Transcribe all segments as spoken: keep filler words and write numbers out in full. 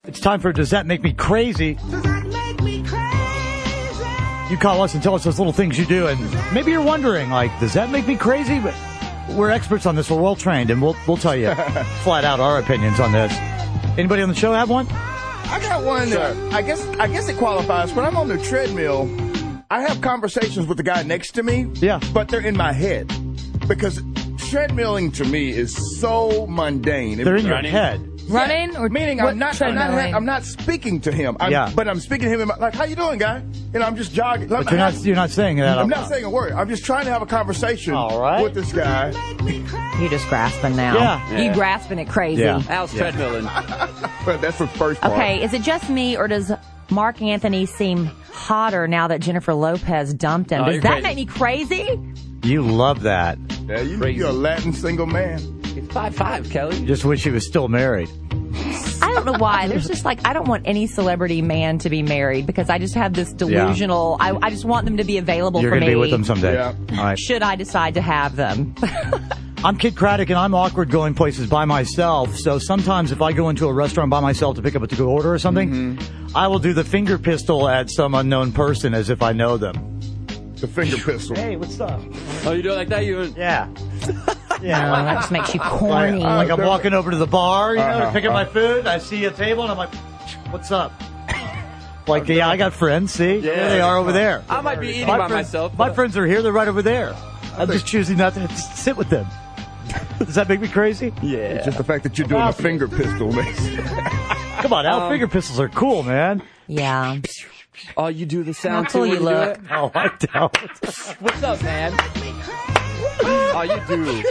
It's time for Does That Make Me Crazy? Does that make me crazy? You call us and tell us those little things you do, and maybe you're wondering, like, does that make me crazy? But we're experts on this. We're well trained, and we'll we'll tell you flat out our opinions on this. Anybody on the show have one? I got one. Uh, I guess I guess it qualifies. When I'm on the treadmill, I have conversations with the guy next to me. Yeah. But they're in my head because treadmilling to me is so mundane. They're in your running. head. Running or Meaning what, I'm not, I'm not, treadmilling? I'm not speaking to him. I'm, Yeah. But I'm speaking to him. In my, like, how you doing, guy? You know, I'm just jogging. Like, But you're not you're not saying that. I'm out not loud. saying a word. I'm just trying to have a conversation All right. with this guy. You just grasping now. Yeah. You Yeah. grasping it crazy. Yeah. Al's treadmilling. But that's the first part. Okay, is it just me or does Mark Anthony seem hotter now that Jennifer Lopez dumped him? Oh, Does you're that crazy. make me crazy? You love that. Yeah, you, Crazy. you're a Latin single man. He's five five, Kelly. Just wish he was still married. I don't know why. There's just like, I don't want any celebrity man to be married because I just have this delusional, I, I just want them to be available You're for going to me. be with them someday. Yeah. All right. Should I decide to have them? I'm Kid Craddock, and I'm awkward going places by myself. So sometimes if I go into a restaurant by myself to pick up a to-go order or something, Mm-hmm. I will do the finger pistol at some unknown person as if I know them. The finger pistol. Hey, what's up? Oh, you do it like that? You Yeah. No, that just makes you corny. Like, like I'm walking over to the bar, you know, Uh-huh, to pick up my uh-huh. food. I see a table, and I'm like, what's up? Like, yeah, I got friends. See? Yeah. There they are over there. I might be eating My by friends- myself. My but- friends are here. They're right over there. I'm just choosing not to just sit with them. Does that make me crazy? Yeah. Just the fact that you're doing a finger pistol makes Come on, Al. Um, finger pistols are cool, man. Yeah. Oh, you do the sound How cool too you when do look. it? Oh, I don't. What's up, man? Oh, you do.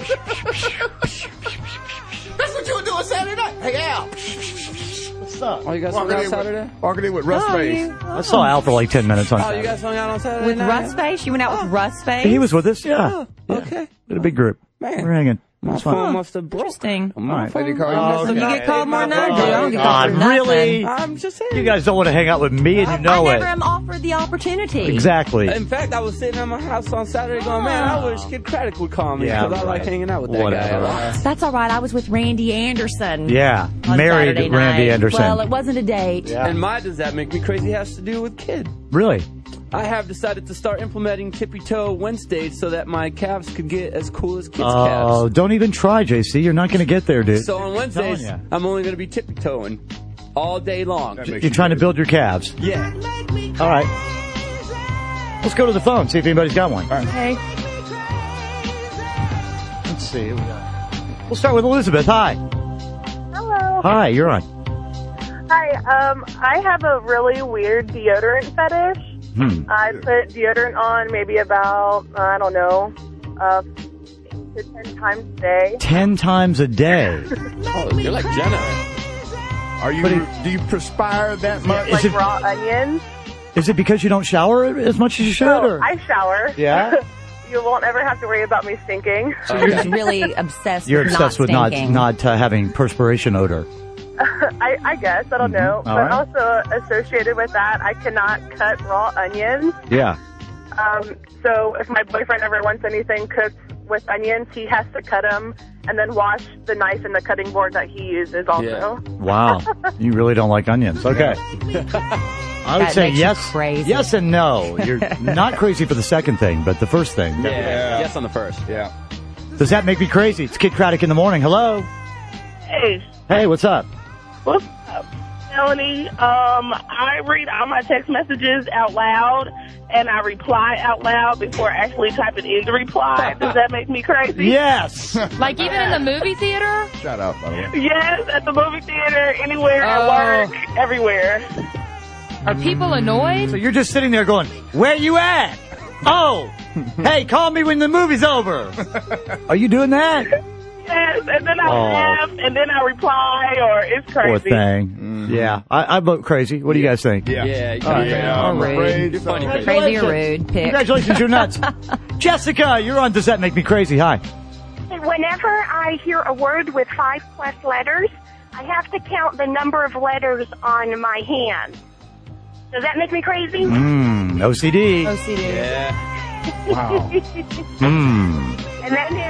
That's what you were doing Saturday night. Hey, Al. What's up? Oh, you guys hung Walking out in Saturday? with, walking in with Russ Oh, Face. you- I saw Al for like ten minutes on Oh, you Saturday. guys hung out on Saturday With night? Russ Face? You went out with Russ Face? He was with us, yeah. Oh, okay. In a big group. Man. We're hanging. My It's fun. phone must have broke. Interesting. My All right. phone- Did he call you Oh, Mister You Guy? get called more than I do. I don't get God, called for nothing. really? I'm just saying. You guys don't want to hang out with me, and you know I it. never am offered the opportunity. Exactly. In fact, I was sitting at my house on Saturday going, man, I wish Kid Craddock would call me Yeah, because I like right. hanging out with that Whatever. guy. That's all right. I was with Randy Anderson. Yeah. on Married Saturday Randy night. Anderson. Well, it wasn't a date. Yeah. And my Does That Make Me Crazy has to do with Kid. Really? I have decided to start implementing tippy toe Wednesdays so that my calves could get as cool as kids' Oh, calves. don't even try, J C. You're not going to get there, dude. So on Wednesdays, telling ya. I'm only going to be tippy toeing all day long. That makes You're you trying to crazy. build your calves. Yeah. All right. Let's go to the phone, see if anybody's got one. Okay. Let's see. We got- We'll start with Elizabeth. Hi. Hello. Hi, you're on. Hi. Um, I have a really weird deodorant fetish. Hmm. I put deodorant on maybe about, uh, I don't know, uh, eight to ten times a day. Ten times a day. Oh, you're like Jenna. Are you? But he- do you perspire that much? Is Like it- raw onions. Is it because you don't shower as much as you should? No, or? I shower. Yeah? You won't ever have to worry about me stinking. So you're just really obsessed You're with obsessed not with not stinking. not uh, having perspiration odor. I, I guess. I don't know. All But right. also associated with that, I cannot cut raw onions. Yeah. Um, so if my boyfriend ever wants anything cooked with onions, he has to cut them and then wash the knife and the cutting board that he uses also. Wow. You really don't like onions. Okay. I would That say makes you yes. crazy. Yes and no. You're not crazy for the second thing, but the first thing. Yeah. Yeah. Yes on the first. Yeah. Does that make me crazy? It's Kid Craddock in the morning. Hello. Hey, Hey, what's up? what's up, Melanie? Um, I read all my text messages out loud, and I reply out loud before actually typing in the reply. Does that make me crazy? Yes. Like even in the movie theater? Shout out, by the way. Yes, at the movie theater, anywhere, Oh. at work, everywhere. Are people annoyed? So you're just sitting there going, where you at? Oh, hey, call me when the movie's over. Are you doing that? Yes, and then I Oh. laugh, and then I reply, or it's Poor crazy. thing. Yeah. I, I vote crazy. What do you guys think? Yeah. Yeah. you All right. Yeah, I'm Or rude. afraid You're so. funny, Chris. Crazy or rude? Pick. Congratulations, you're nuts. Jessica, you're on Does That Make Me Crazy? Hi. Whenever I hear a word with five plus letters, I have to count the number of letters on my hand. Does that make me crazy? Mmm, O C D. O C D. Yeah. Wow. Mmm. And then if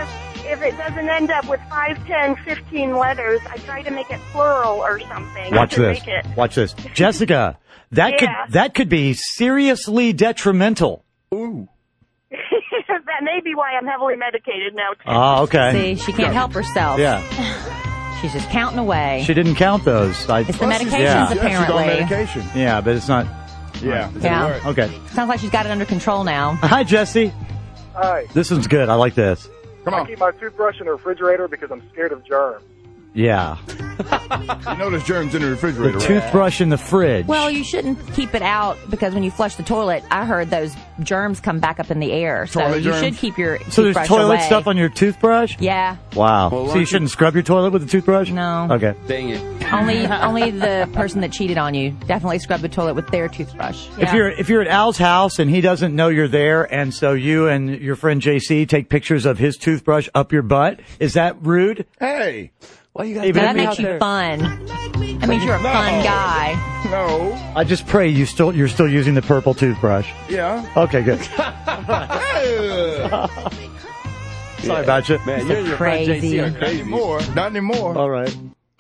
if it doesn't end up with five, ten, fifteen letters, I try to make it plural or something. Watch to this. Make it. Watch this. Jessica, that Yeah. could that could be seriously detrimental. Ooh. That may be why I'm heavily medicated now, too. Oh, okay. See, she can't help herself. Yeah. She's just counting away. She didn't count those. I, It's the medications, yeah. Yeah, she's on apparently. medication. Yeah, but it's not. Yeah. Yeah. Okay. Sounds like she's got it under control now. Hi, Jesse. Hi. This one's good. I like this. Come I on. keep my toothbrush in the refrigerator because I'm scared of germs. Yeah. You know there's germs in the The refrigerator, right? toothbrush in the fridge. Well, you shouldn't keep it out because when you flush the toilet, I heard those germs come back up in the air. So Toilet you germs? should keep your so there's toothbrush toilet away. stuff on your toothbrush? Yeah. Wow. Well, why so you don't you- shouldn't scrub your toilet with a toothbrush? No. Okay. Dang it. Only only the person that cheated on you. Definitely scrub the toilet with their toothbrush. If you're if you're at Al's house and he doesn't know you're there, and so you and your friend J C take pictures of his toothbrush up your butt, is that rude? Hey. Why you guys Even That me makes out you there? fun. That means you're a No. fun guy. No. I just pray you still you're still using the purple toothbrush. Yeah. Okay, good. Hey. Sorry about you. Man, you and your friend J C are Crazy. Not crazy. anymore. Not anymore. All right.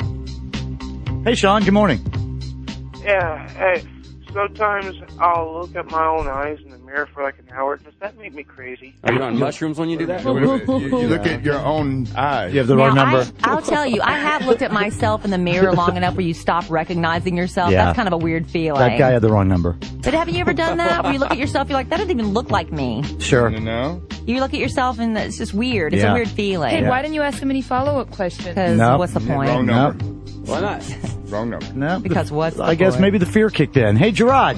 Hey, Sean. Good morning. Yeah, hey, sometimes I'll look at my own eyes in the mirror for like an hour. Does that make me crazy? Are you on mushrooms when you do that? Wait a minute. You, you look at your own eyes. You have the Now, wrong number. I, I'll tell you, I have looked at myself in the mirror long enough where you stop recognizing yourself. Yeah. That's kind of a weird feeling. That guy had the wrong number. But haven't you ever done that? Where you look at yourself, you're like, that doesn't even look like me. Sure. You know? You look at yourself and it's just weird. It's Yeah. a weird feeling. Hey, Yeah. why didn't you ask him any follow-up questions? Because Nope. what's the point? Wrong No. number. Why not? Wrong number. No. Because what's the I guess point? maybe the fear kicked in. Hey, Gerard.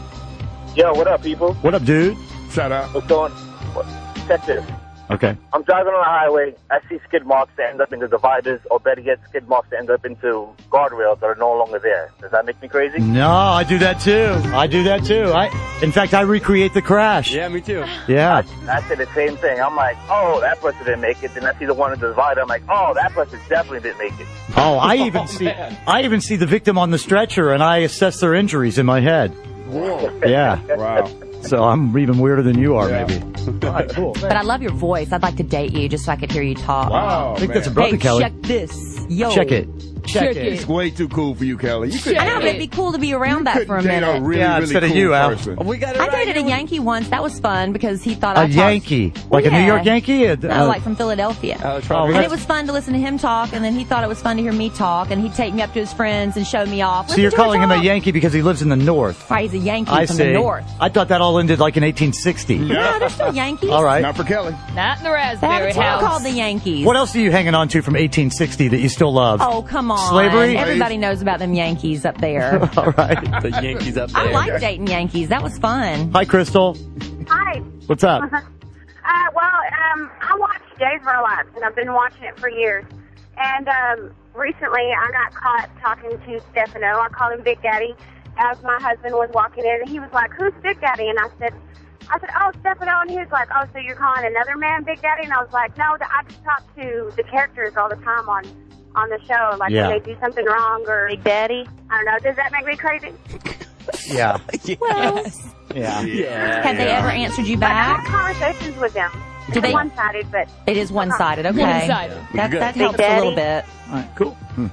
Yo, what up, people? What up, dude? Shout out. What's going what? Check this. Okay. I'm driving on the highway. I see skid marks that end up into dividers, or better yet, skid marks that end up into guardrails that are no longer there. Does that make me crazy? No, I do that too. I do that too. I, in fact, I recreate the crash. Yeah, me too. Yeah. I say the same thing. I'm like, oh, that person didn't make it. Then I see the one in the divider. I'm like, oh, that person definitely didn't make it. Oh, I even see. man. I even see the victim on the stretcher, and I assess their injuries in my head. Whoa. Yeah. Wow. So I'm even weirder than you are, Yeah. maybe. All right, cool. But I love your voice. I'd like to date you just so I could hear you talk. Wow. I think man. that's a brother, Hey, Kelly. check this. Yo. Check it. Check, Check it. it. It's way too cool for you, Kelly. You could I know, but it'd be cool to be around that for a date minute. a really, Yeah, really instead of cool you, Al. person. We got it I right dated a here. Yankee once. That was fun because he thought I A talked- Yankee, like a New Yeah. York Yankee. Uh, No, like from Philadelphia. Oh, Oh, try And that's- it was fun to listen to him talk, and then he thought it was fun to hear me talk, and he'd take me up to his friends and show me off. so you're Listen to her calling him a talk. Yankee because he lives in the north. Right, he's a Yankee I from see. the north. I thought that all ended like in eighteen sixty. No, they're still Yankees. All right. Not for Kelly. Not in the They have raspberry a team house. called the Yankees. What else are you hanging on to from eighteen sixty that you still love? Oh, come on. Slavery? Everybody knows about them Yankees up there. All right. The Yankees up there. I like dating Yankees. That was fun. Hi, Crystal. Hi. What's up? Uh, well, um, I watched Days of Our Lives, and I've been watching it for years. And um, recently, I got caught talking to Stefano. I called him Big Daddy as my husband was walking in, and he was like, "Who's Big Daddy?" And I said, "I said, oh, Stefano." And he was like, "Oh, so you're calling another man Big Daddy?" And I was like, "No, I just talk to the characters all the time on on the show, like Yeah. when they do something wrong or Big Daddy." I don't know. Does that make me crazy? Yeah. Well, Yeah. Yeah. have they ever answered you Like, I back? have conversations with them. Do It's they- one-sided, but It is one-sided. Okay. One-sided. That, Good. that Big helps a Daddy? little bit. All right, cool. Hmm.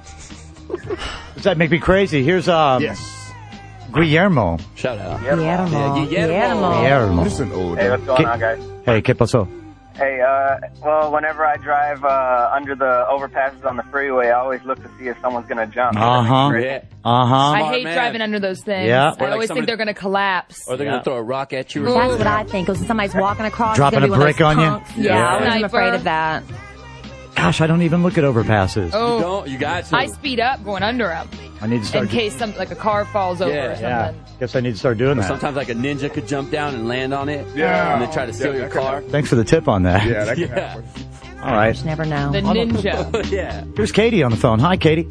Does that make me crazy? Here's um, Yes. Guillermo. Shout out. Guillermo. Yeah, Guillermo. Guillermo. This is an old. Hey, what's going Ki- on, guys? Hey, ¿qué pasó? Hey, uh, well, whenever I drive uh, under the overpasses on the freeway, I always look to see if someone's going to jump. Uh-huh. Yeah. Uh-huh. I Smart hate man. driving under those things. Yeah. I Or like always somebody- think they're going to collapse. Or they're Yeah. going to throw a rock at you. Or That's something. what I think. Because somebody's walking across, Dropping it's gonna a be one of brick those on you? punks. Yeah, Yeah. I was Sniper. afraid of that. Gosh, I don't even look at overpasses. Oh, You don't? You got to. I speed up going under them I need to start. in case some like a car falls over Yeah, or something. Yeah. Guess I need to start doing that. Sometimes like a ninja could jump down and land on it. Yeah. And then try to steal Yeah, your that could car. Thanks for the tip on that. Yeah, that can Yeah. happen. All right. Just never know. The ninja. Yeah. Here's Katie on the phone. Hi, Katie.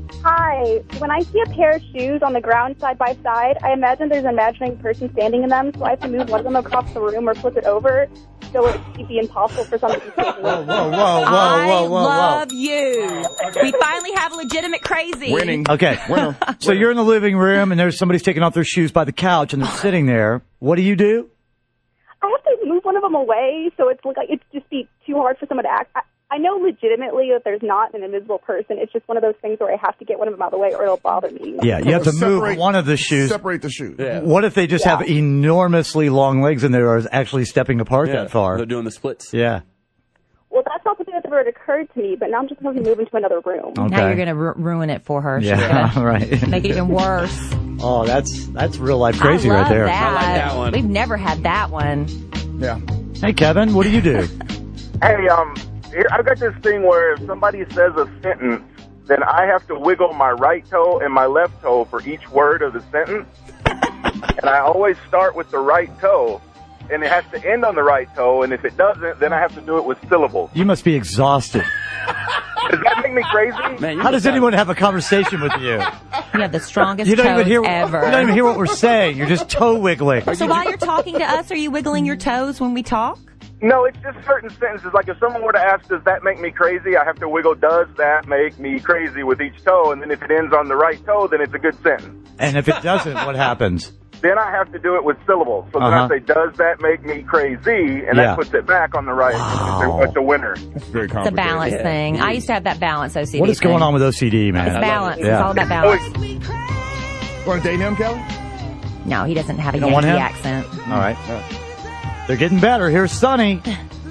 Hi. When I see a pair of shoes on the ground side by side, I imagine there's an imaginary person standing in them, so I have to move one of them across the room or flip it over, so it'd be impossible for somebody to see. Whoa, whoa, whoa, I whoa, whoa, love you. We finally have legitimate crazy. Winning. whoa. Okay. Winner. So you're in the living room and there's somebody's taking off their shoes by the couch and they're sitting there. What do you do? I have to move one of them away, so it's like it'd just be too hard for someone to act, I know legitimately that there's not an invisible person. It's just one of those things where I have to get one of them out of the way or it'll bother me. Yeah, you have to move Separate- one of the shoes. Separate the shoes. Yeah. What if they just Yeah. have enormously long legs and they're actually stepping apart Yeah, that far? They're doing the splits. Yeah. Well, that's not something that's ever occurred to me, but now I'm just going to move into another room. Okay. Now you're going to ru- ruin it for her. She's Yeah, gonna right. make it even worse. Oh, that's that's real life crazy I love right there. That. I like that one. We've never had that one. Yeah. Hey, Kevin, what do you do? Hey, um, here, I've got this thing where if somebody says a sentence, then I have to wiggle my right toe and my left toe for each word of the sentence. And I always start with the right toe, and it has to end on the right toe, and if it doesn't, then I have to do it with syllables. You must be exhausted. Does that make me crazy? Man, you How must does anyone have a conversation with you? You have the strongest You don't toes even hear. ever. You don't even hear what we're saying. You're just toe wiggling. So while you're talking to us, are you wiggling your toes when we talk? No, it's just certain sentences. Like if someone were to ask, does that make me crazy? I have to wiggle, does that make me crazy with each toe? And then if it ends on the right toe, then it's a good sentence. And if it doesn't, what happens? Then I have to do it with syllables. So then Uh-huh. I say, does that make me crazy? And Yeah. that puts it back on the right. Wow. It's, a, it's a winner. It's very It's a complicated. balance thing. I used to have that balance O C D What is thing. going on with O C D, man? It's balance. It's Yeah. all about balance. Want to date him, Kelly? No, he doesn't have a You don't want Yankee him? accent. All right. They're getting better. Here's Sonny.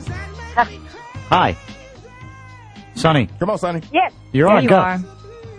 Hi. Sonny, Come on, Sonny. Yes. you're There on. you Go. are.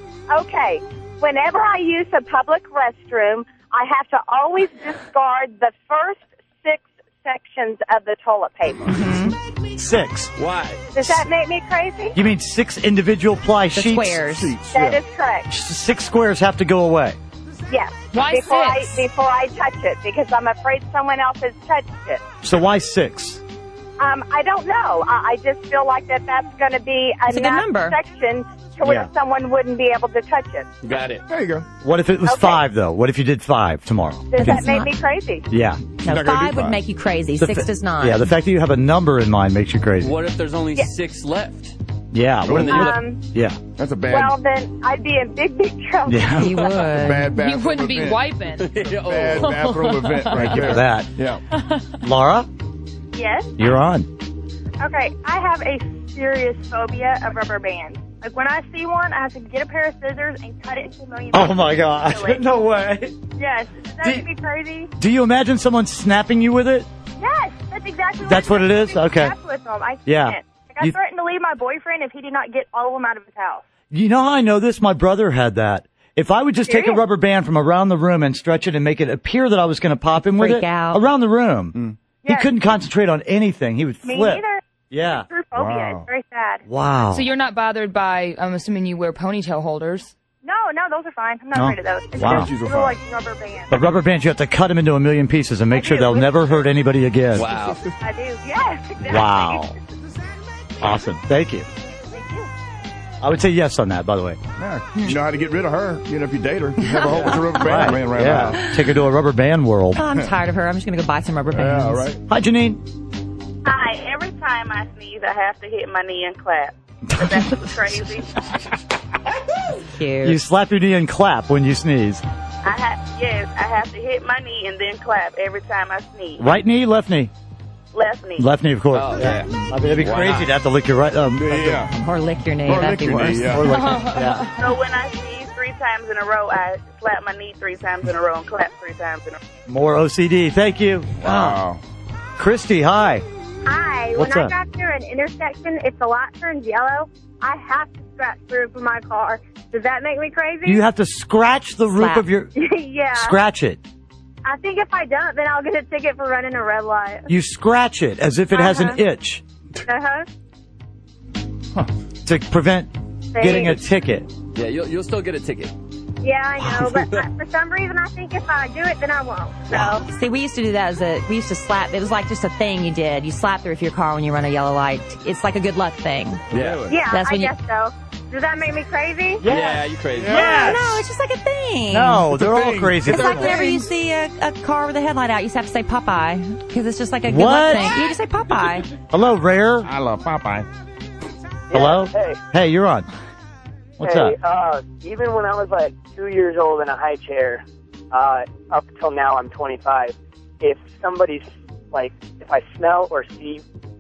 Okay. Whenever I use a public restroom, I have to always discard the first six sections of the toilet paper. Six. Why? Does that make me crazy? You mean six individual ply The sheets? squares. Seats. That Yeah. is correct. Six squares have to go away. Yes. Why before six? I before I touch it, because I'm afraid someone else has touched it. So why six? Um, I don't know. I, I just feel like that that's going to be It's a good enough number. section to where Yeah. someone wouldn't be able to touch it. Got it. There you go. What if it was Okay. five, though? What if you did five tomorrow? Does that it's make not- me crazy? Yeah. No, not gonna do five would five. make you crazy. The Six fa- does not. Yeah, the fact that you have a number in mind makes you crazy. What if there's only Yeah. six left? Yeah. What if, what- Um, yeah. That's a bad, well, then I'd be in big, big trouble. Yeah. He would. bad bathroom You wouldn't be event. wiping. Bad bathroom event right Thank you there. for that. Yeah. Laura, Yes. you're on. Okay, I have a serious phobia of rubber bands. Like when I see one, I have to get a pair of scissors and cut it into a million Oh pieces. my God. Really. No way. Yes. Does that Do- make me crazy? Do you imagine someone snapping you with it? Yes, that's exactly what That's what it is? I'm Okay. obsessed With them. I Yeah. can't. Like, I You- threatened to leave my boyfriend if he did not get all of them out of his house. You know how I know this? My brother had that. If I would just take a Serious? rubber band from around the room and stretch it and make it appear that I was going to pop him with Freak it out. around the room, he Yes. couldn't concentrate on anything. He would Me flip. neither. Yeah. True phobia. Wow. It's very sad. Wow. So you're not bothered by, I'm assuming you wear ponytail holders. No, no, those are fine. I'm not No? afraid of those. It's Wow. just These are little, fine. like rubber bands. But rubber bands, you have to cut them into a million pieces and make I sure do. they'll never hurt anybody again. Wow. I do. Yes, exactly. Wow. Awesome. Thank you. Thank you. I would say yes on that, by the way. Yeah. You know how to get rid of her. You know, if you date her, you have a whole bunch of rubber bands laying around the house. Yeah. Take her to a rubber band world. Oh, I'm tired of her. I'm just going to go buy some rubber bands. Yeah, right. Hi, Janine. Hi. Every time I sneeze, I have to hit my knee and clap. But that's crazy. Cute. You slap your knee and clap when you sneeze. I have yes, I have to hit my knee and then clap every time I sneeze. Right knee, left knee? Left knee. Left knee, of course. Oh, yeah. I mean, it'd be Wow. crazy to have to lick your right. Um, Yeah. Or lick your knee. Or That'd lick be your worse. knee, yeah. Or lick it. Yeah. So when I sneeze three times in a row, I slap my knee three times in a row and clap three times in a row. More O C D. Thank you. Wow. Christy, hi. Hi. What's when up? I got through an intersection, if the light turns yellow, I have to scratch the roof of my car. Does that make me crazy? You have to scratch the roof Slap. of your. yeah. Scratch it. I think if I don't, then I'll get a ticket for running a red light. You scratch it as if it has an Uh-huh. itch Uh-huh. to prevent getting a Thanks. ticket. Yeah, you'll, you'll still get a ticket. Yeah, I know, but I, for some reason I think if I do it, then I won't. So, See, we used to do that as a, we used to slap, it was like just a thing you did. You slap the roof of your car when you run a yellow light. It's like a good luck thing. Yeah. yeah, That's I when you- guess so. Does that make me crazy? Yeah, you crazy. Yes. No, it's just like a thing. No, they're all thing. crazy. It's They're like whenever you see a, a car with a headlight out, you just have to say Popeye. Because it's just like a good What? luck thing. You just say Popeye. Hello, Rare. I love Popeye. Hello. Hey. Hey, you're on. What's hey, up? Uh, even when I was like two years old in a high chair, uh, up until now I'm twenty-five, if somebody's like, if I smell or see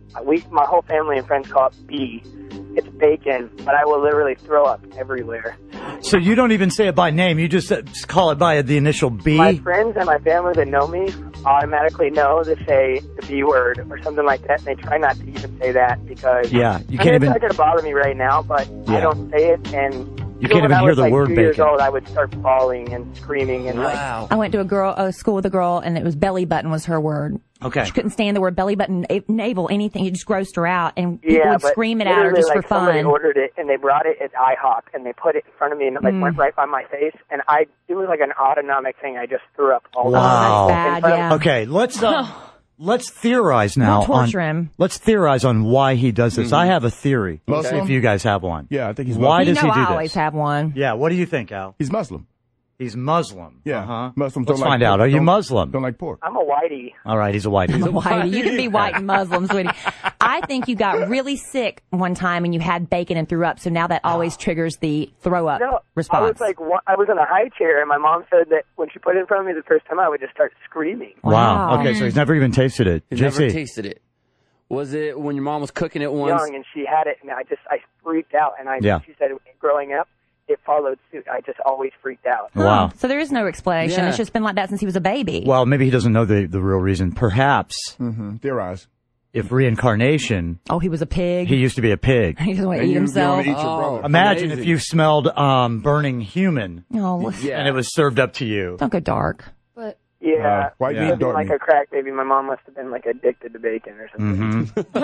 we, my whole family and friends call it B. It's bacon, but I will literally throw up everywhere. So you don't even say it by name. You just, uh, just call it by the initial B? My friends and my family that know me automatically know to say the B word or something like that, and they try not to even say that because Yeah, you I can't mean, even- it's not going to bother me right now, but Yeah. I don't say it, and You even can't when even I hear was, the like, word two years bacon. old, I would start bawling and screaming and like. I went to a girl, a school with a girl, and it was belly button was her word. Okay. She couldn't stand the word belly button, na- navel, anything. It just grossed her out, and people Yeah, would but scream it at her literally, just like, for somebody fun. ordered it and they brought it at IHOP and they put it in front of me and it like Mm. went right by my face and I it was like an autonomic thing. I just threw up all Wow. the time. In front of- Okay, let's uh, let's theorize now. Don't torture on, him. Let's theorize on why he does this. I have a theory. Muslim? If you guys have one. Yeah, I think he's Why you does know he do I this? always have one. Yeah, what do you think, Al? He's Muslim. He's Muslim. Yeah, Uh-huh. Muslims Let's don't like find out. pork. Are you Don't- Muslim? Don't like pork. I'm a whitey. All right, he's a whitey. I'm a whitey. You can be white and Muslim, sweetie. I think you got really sick one time and you had bacon and threw up, so now that always triggers the throw up No, I response. was like, wa- I was in a high chair, and my mom said that when she put it in front of me the first time, I would just start screaming. Wow. Okay, so he's never even tasted it. He J never C. tasted it. Was it when your mom was cooking it once? Young, and she had it, and I just I freaked out. And I, Yeah. she said, growing up, it followed suit. I just always freaked out. Wow. So there is no explanation. Yeah. It's just been like that since he was a baby. Well, maybe he doesn't know the, the real reason. Perhaps, Mm-hmm. Theorize. if reincarnation, Oh, he was a pig. he used to be a pig. He doesn't want to And eat you- you himself. wanna eat your brother. Imagine amazing. if you smelled um, burning human Oh, Yeah. and it was served up to you. don't go dark. But Yeah, Uh, white Yeah. meat, Living dark like meat. a crack baby. My mom must have been like addicted to bacon or something. hmm Ugh,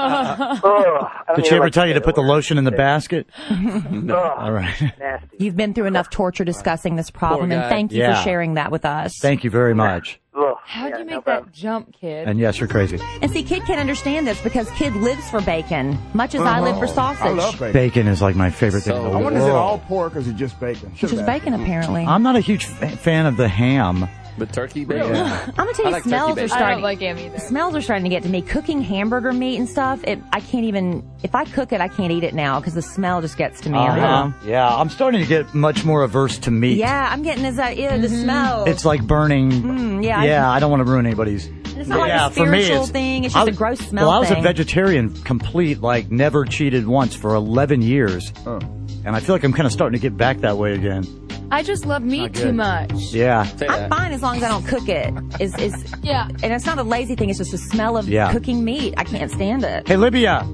I don't Did she even ever like tell you to say put the word. lotion in the basket? Ugh, All right. nasty. You've been through enough torture discussing this problem, Poor and guy. thank you Yeah. for sharing that with us. Thank you very much. Ugh, how'd yeah, you no make problem. that jump, kid? And yes, you're crazy. And see, Kid can't understand this because Kid lives for bacon, much as I live for sausage. I love bacon. Bacon is like my favorite thing in the I world. wonder is it all pork or is it just bacon? It's just bacon, apparently. I'm not a huge fa- fan of the ham. But turkey bacon. Yeah. I'm gonna tell I you, like turkey smells are bacon. I starting. don't like ham either. Smells are starting to get to me. Cooking hamburger meat and stuff, it, I can't even. If I cook it, I can't eat it now because the smell just gets to me. Uh-huh. Yeah, I'm starting to get much more averse to meat. Yeah, I'm getting this. Uh, ew, the smell. It's like burning. Mm, yeah, I- yeah, I, don't want to ruin anybody's. It's not like yeah, a for me, spiritual it's, thing. It's just I a gross smell Well, I was thing. a vegetarian, complete, like never cheated once for eleven years, Oh. and I feel like I'm kind of starting to get back that way again. I just love meat good. too much. Yeah. I'm fine as long as I don't cook it. Is is Yeah. and it's not a lazy thing. It's just the smell of Yeah. cooking meat. I can't stand it. Hey, Libya.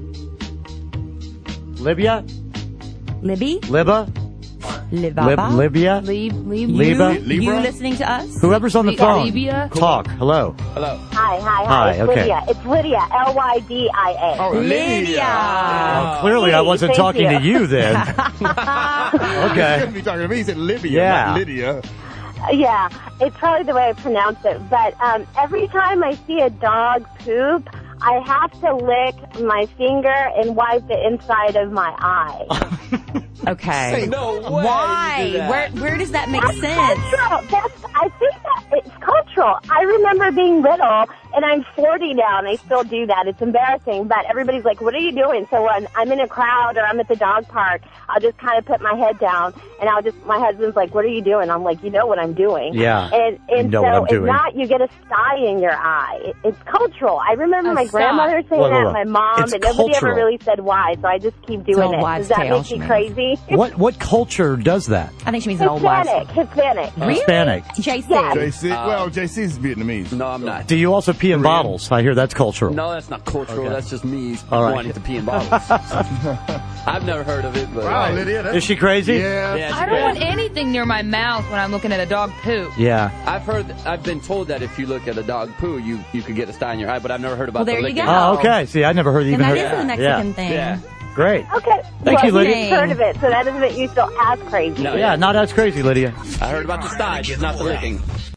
Libya. Libby, Libba. Lib- Libaba, Libya. Leave, leave. you, Liba? you listening to us? Whoever's on the Li- phone. Libya? Talk. Hello. Hello. Hi, hi, hi. Hi, It's okay. Lydia. It's Lydia. L Y D I A. Oh, Lydia. Well, clearly, I Hey, wasn't thank talking you. to you then. He okay. couldn't be talking to me. He said Libya, Yeah. not Lydia. Yeah, it's probably the way I pronounce it. But um, every time I see a dog poop, I have to lick my finger and wipe the inside of my eye. Okay. No way. Why? you do that. Where where does that make That's sense? cultural. That's, I think that it's cultural. I remember being little, and I'm forty now, and I still do that. It's embarrassing, but everybody's like, what are you doing? So when I'm in a crowd or I'm at the dog park, I'll just kind of put my head down, and I'll just, my husband's like, what are you doing? I'm like, you know what I'm doing. Yeah, And, and you know so what I'm if doing. not, you get a sty in your eye. It, it's cultural. I remember A my sty. grandmother saying Whoa, whoa, that, whoa. my mom, It's and nobody cultural. ever really said why, so I just keep It's doing old it. wives' Does that tale, make she you means. crazy? What what culture does that? I think she means an old wives. Hispanic. Hispanic. Really? Hispanic. J C. Yeah. J C. well, J C's Vietnamese. No, I'm not. Do you also pee in bottles? I hear that's cultural. No, that's not cultural. Okay. That's just me All right. wanting to pee in bottles. I've never heard of it, but Wow, Lydia. That's, Is she crazy? yeah. yeah, it's I don't great. want anything near my mouth when I'm looking at a dog poop. Yeah. I've heard, I've been told that if you look at a dog poo, you you could get a sty in your eye, but I've never heard about Well, the there you licking. go. Oh, okay. See, I never heard And even that heard is a Mexican yeah. thing. Yeah. Great. Okay. Thank well, you, Lydia. I've heard of it, so that doesn't make you still as crazy. No, Yeah, not as crazy, Lydia. I heard about the sty, just not the licking.